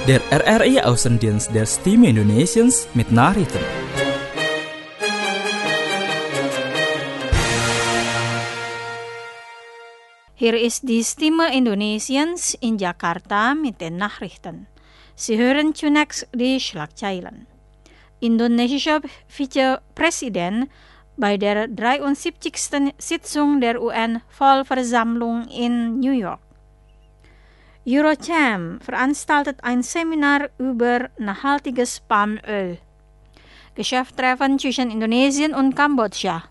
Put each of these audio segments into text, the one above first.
Der RRI Außendienst der Stimme Indonesiens mit Nachrichten. Hier ist die Stimme Indonesiens in Jakarta mit den Nachrichten. Sie hören zunächst die Schlagzeilen. Indonesischer Vizepräsident bei der 73. Sitzung der UN-Vollversammlung in New York. Eurochamp veranstaltet ein Seminar über nachhaltiges Palmöl. Geschäftstreffen zwischen Indonesien und Kambodscha.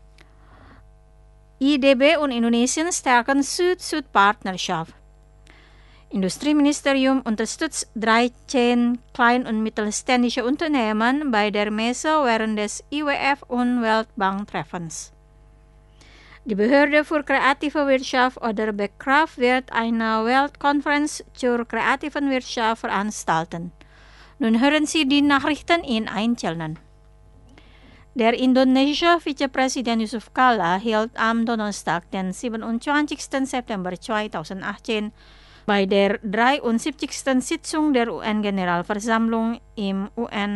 IDB und Indonesien stärken Süd-Süd-Partnerschaft. Industrieministerium unterstützt 13 klein- und mittelständische Unternehmen bei der Messe während des IWF und Weltbank-Treffens. Die Behörde für kreative Wirtschaft oder BECRAF wird eine Weltkonferenz zur kreativen Wirtschaft veranstalten. Nun hören Sie die Nachrichten in Einzelnen. Der indonesische Vizepräsident Yusuf Kala hielt am Donnerstag, den 27. September 2018, bei der 73. Sitzung der UN-Generalversammlung im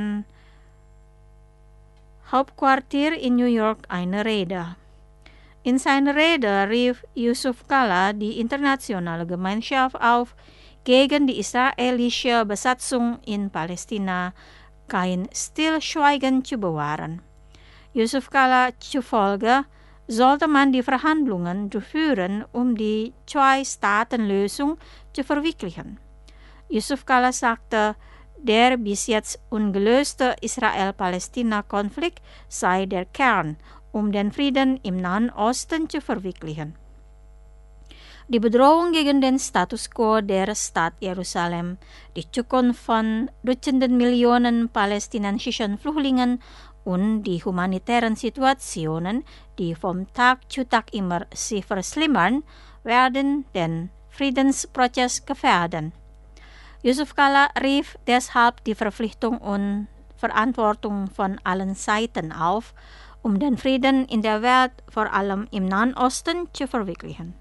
UN-Hauptquartier in New York eine Rede. In seiner Rede rief Yusuf Kala die internationale Gemeinschaft auf, gegen die israelische Besatzung in Palästina kein Stillschweigen zu bewahren. Yusuf Kala zufolge sollte man die Verhandlungen durchführen, um die Zwei-Staaten-Lösung zu verwirklichen. Yusuf Kala sagte, der bis jetzt ungelöste Israel-Palästina-Konflikt sei der Kern, um den Frieden im Nahen Osten zu verwirklichen. Die Bedrohung gegen den Status quo der Stadt Jerusalem, die Zukunft von Dutzenden Millionen palästinensischen Flüchtlingen und die humanitären Situationen, die vom Tag zu Tag immer sich verschlimmern, werden den Friedensprozess gefährden. Yusuf Kala rief deshalb die Verpflichtung und Verantwortung von allen Seiten auf, um den Frieden in der Welt, vor allem im Nahen Osten, zu verwirklichen.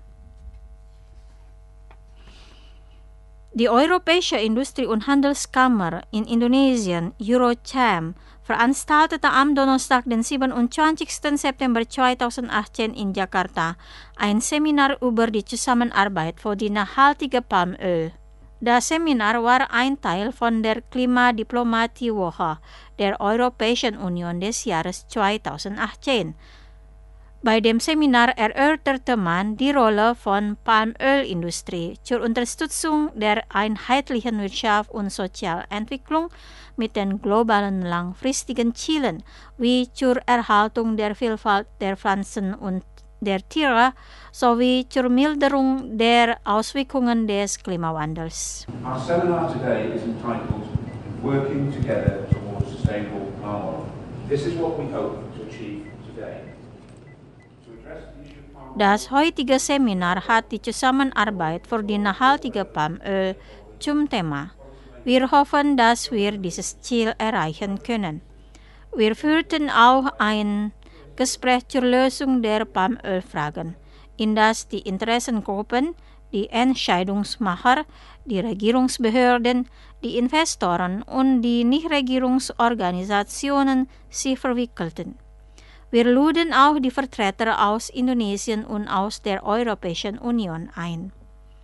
Die Europäische Industrie- und Handelskammer in Indonesien, Eurochamp, veranstaltete am Donnerstag, den 27. September 2018 in Jakarta, ein Seminar über die Zusammenarbeit für die nachhaltige Palmöl. Das Seminar war ein Teil von der Klimadiplomatie-Woche der Europäischen Union des Jahres 2018. Bei dem Seminar erörterte man die Rolle von Palmölindustrie zur Unterstützung der einheitlichen Wirtschaft und Sozialentwicklung mit den globalen langfristigen Zielen wie zur Erhaltung der Vielfalt der Pflanzen und der Tiere sowie zur Milderung der Auswirkungen des Klimawandels. Our seminar today is entitled Working Together Towards Sustainable Palm Oil. This is what we hope to achieve today. Das heutige Seminar hat die Zusammenarbeit für die nachhaltige Palmöl zum Thema. Wir hoffen, dass wir dieses Ziel erreichen können. Wir führten auch ein Gespräch zur Lösung der Palmölfragen, in das die Interessengruppen, die Entscheidungsmacher, die Regierungsbehörden, die Investoren und die Nichtregierungsorganisationen sich verwickelten. Wir luden auch die Vertreter aus Indonesien und aus der Europäischen Union ein.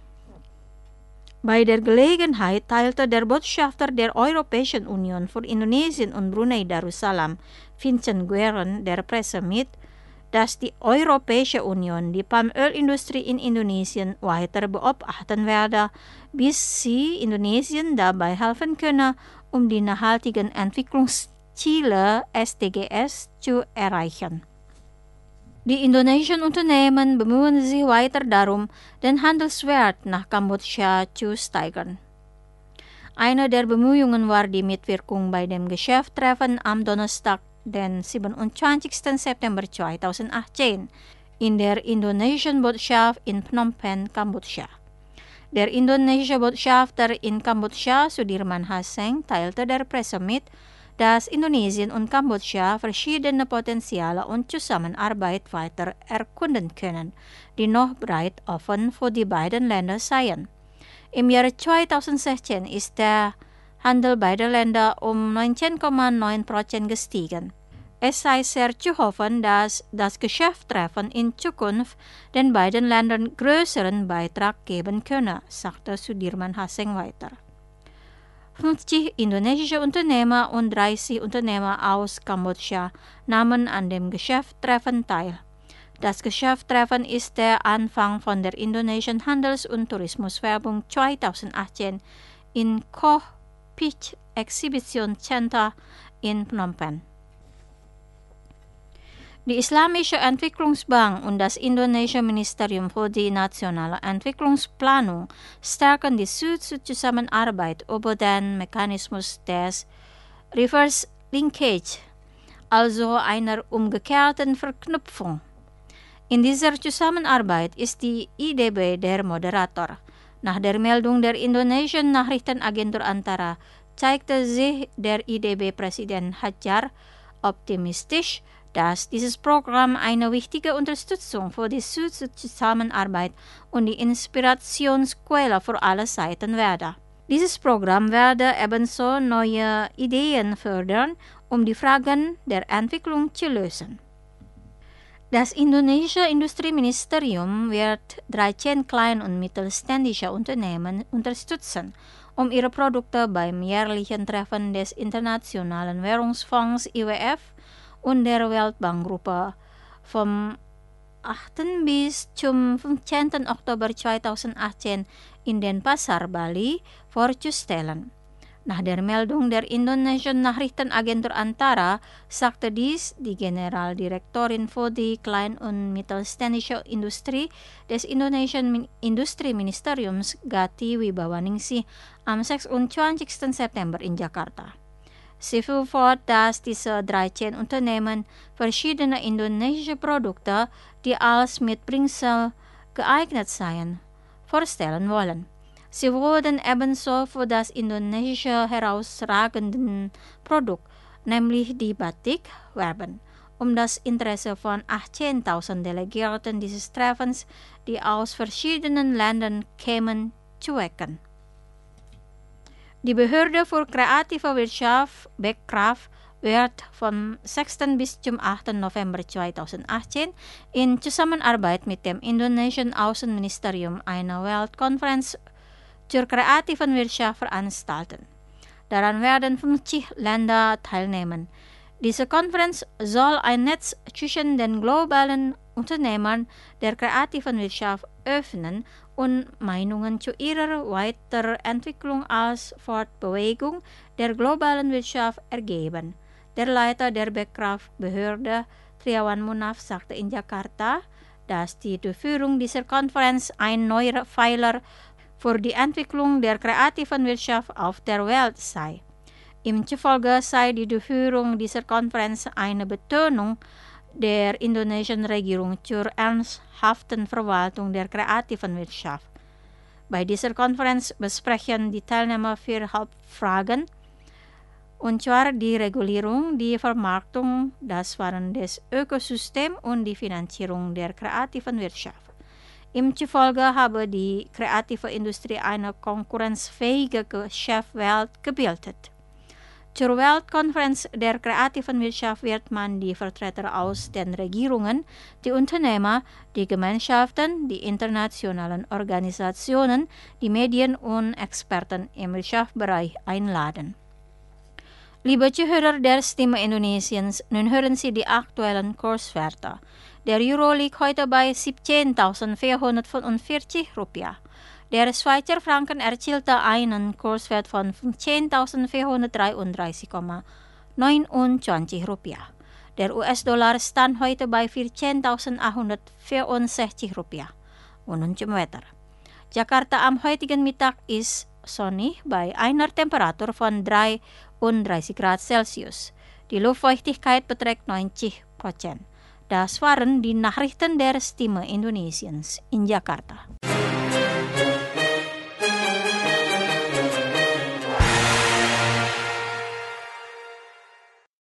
Bei der Gelegenheit teilte der Botschafter der Europäischen Union für Indonesien und Brunei Darussalam, Vincent Guerin, der Presse mit, dass die Europäische Union die Palmölindustrie in Indonesien weiter beobachten werde, bis sie Indonesien dabei helfen könne, um die nachhaltigen Entwicklungsziele SDGs zu erreichen. Die indonesischen Unternehmen bemühen sich weiter darum, den Handelswert nach Kambodscha zu steigern. Eine der Bemühungen war die Mitwirkung bei dem Geschäftstreffen am Donnerstag, den 27. September 2018, in der indonesischen Botschaft in Phnom Penh, Kambodscha. Der indonesische Botschafter in Kambodscha, Sudirman Haseng, teilte der Presse mit, dass Indonesien und Kambodscha verschiedene Potenziale und Zusammenarbeit weiter erkunden können, die noch breit offen für die beiden Länder seien. Im Jahr 2016 ist der Handel beider Länder 19,9% gestiegen. Es sei sehr zu hoffen, dass das Geschäftstreffen in Zukunft den beiden Ländern größeren Beitrag geben könne, sagte Sudirman Haseng weiter. 50 indonesische Unternehmer und 30 Unternehmer aus Kambodscha nahmen an dem Geschäftstreffen teil. Das Geschäftstreffen ist der Anfang von der Indonesian Handels- und Tourismuswerbung 2018 in Koh Pich Exhibition Center in Phnom Penh. Die Islamische Entwicklungsbank und das Indonesische Ministerium für die nationale Entwicklungsplanung stärken die Süd-Süd-Zusammenarbeit über den Mechanismus des Reverse Linkage, also einer umgekehrten Verknüpfung. In dieser Zusammenarbeit ist die IDB der Moderator. Nach der Meldung der indonesischen Nachrichtenagentur Antara zeigte sich der IDB-Präsident Hajar optimistisch, dass dieses Programm eine wichtige Unterstützung für die Süd-Süd-Zusammenarbeit und die Inspirationsquelle für alle Seiten werde. Dieses Programm werde ebenso neue Ideen fördern, um die Fragen der Entwicklung zu lösen. Das indonesische Industrieministerium wird 13 klein- und mittelständische Unternehmen unterstützen, um ihre Produkte beim jährlichen Treffen des Internationalen Währungsfonds IWF und der Weltbankgruppe vom 8. bis zum 15. Oktober 2018 in Denpasar, Bali, vorzustellen. Nach der Meldung der indonesischen Nachrichtenagentur Antara sagte dies die Generaldirektorin für die Klein- und Mittelständische Industrie des indonesischen Industrieministeriums Gati Wibawaningsih am 26. September in Jakarta. Sie fuhr fort, dass diese 13 Unternehmen verschiedene indonesische Produkte, die als Mitbringsel geeignet seien, vorstellen wollen. Sie würden ebenso für das indonesische herausragende Produkt, nämlich die Batik, werben, um das Interesse von 18.000 Delegierten dieses Treffens, die aus verschiedenen Ländern kämen, zu wecken. Die Behörde für kreative Wirtschaft, Bekraf, wird vom 6. bis zum 8. November 2018 in Zusammenarbeit mit dem indonesischen Außenministerium eine Weltkonferenz zur kreativen Wirtschaft veranstalten. Daran werden 50 Länder teilnehmen. Diese Konferenz soll ein Netz zwischen den globalen Unternehmern der kreativen Wirtschaft öffnen und Meinungen zu ihrer Weiterentwicklung als Fortbewegung der globalen Wirtschaft ergeben. Der Leiter der Bekraf-Behörde, Triawan Munaf, sagte in Jakarta, dass die Durchführung dieser Konferenz ein neuer Pfeiler für die Entwicklung der kreativen Wirtschaft auf der Welt sei. Ihm zufolge sei die Durchführung dieser Konferenz eine Betonung der indonesischen Regierung zur ernsthaften Verwaltung der kreativen Wirtschaft. Bei dieser Konferenz besprechen die Teilnehmer 4 Hauptfragen, und zwar die Regulierung, die Vermarktung, das Wahren des Ökosystems und die Finanzierung der kreativen Wirtschaft. Ihm zufolge habe die kreative Industrie eine konkurrenzfähige Geschäftswelt gebildet. Zur Weltkonferenz der kreativen Wirtschaft wird man die Vertreter aus den Regierungen, die Unternehmer, die Gemeinschaften, die internationalen Organisationen, die Medien und Experten im Wirtschaftsbereich einladen. Liebe Zuhörer der Stimme Indonesiens, nun hören Sie die aktuellen Kurswerte. Der Euro liegt heute bei 17.445 Rupiah. Der Schweizer Franken erzielte einen Kurswert von 15.433,29 Rupiah. Der US-Dollar stand heute bei 14.864 Rupiah. Und nun zum Wetter. Jakarta am heutigen Mittag ist sonnig bei einer Temperatur von 33 Grad Celsius. Die Luftfeuchtigkeit beträgt 90%. Das waren die Nachrichten der Stimme Indonesiens in Jakarta.